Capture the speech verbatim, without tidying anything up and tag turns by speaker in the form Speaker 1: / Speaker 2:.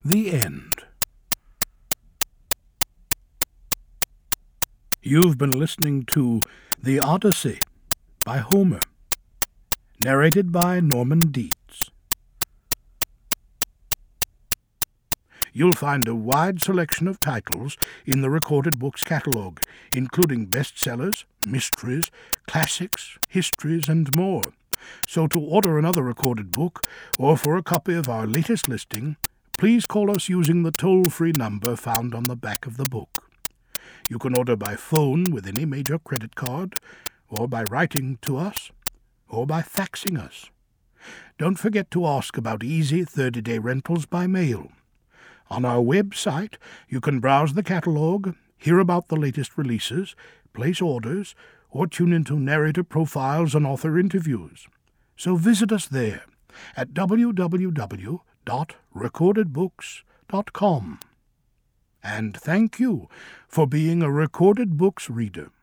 Speaker 1: The end. You've been listening to The Odyssey by Homer, narrated by Norman Dietz. You'll find a wide selection of titles in the Recorded Books catalog, including bestsellers, mysteries, classics, histories, and more. So to order another recorded book, or for a copy of our latest listing, please call us using the toll-free number found on the back of the book. You can order by phone with any major credit card, or by writing to us, or by faxing us. Don't forget to ask about easy thirty-day rentals by mail. On our website, you can browse the catalog, hear about the latest releases, place orders, or tune into narrator profiles and author interviews. So visit us there at w w w dot recorded books dot com. And thank you for being a Recorded Books reader.